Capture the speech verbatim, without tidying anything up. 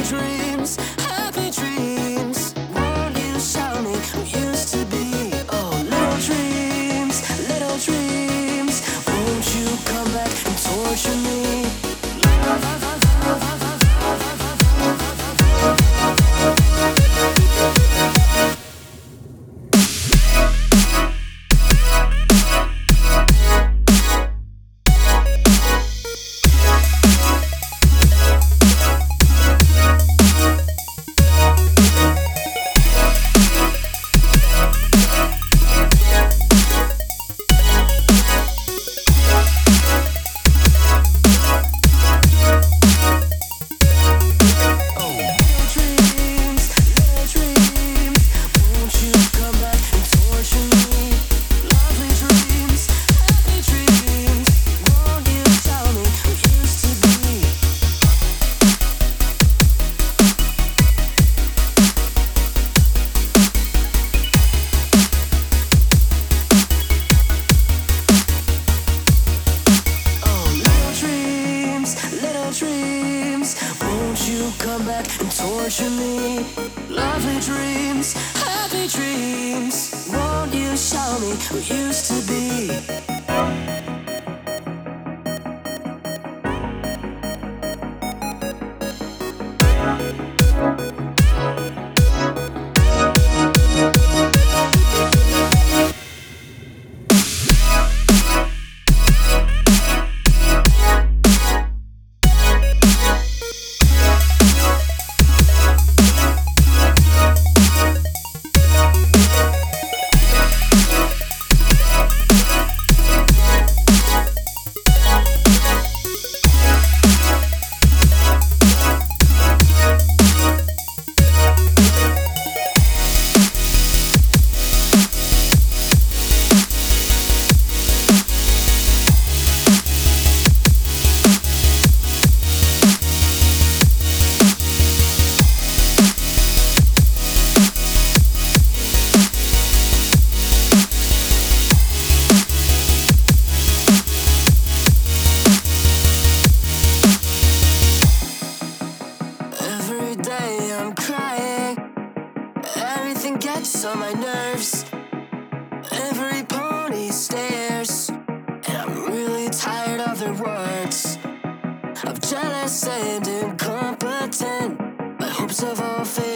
dreams, happy dreams. Won't you show me who used to be? Oh, little dreams, little dreams. Won't you come back and torture me? Dreams, won't you come back and torture me? Lovely dreams, happy dreams. Won't you show me who used to be? Everything gets on my nerves. Every pony stares, and I'm really tired of their words. I'm jealous and incompetent. My hopes have all failed.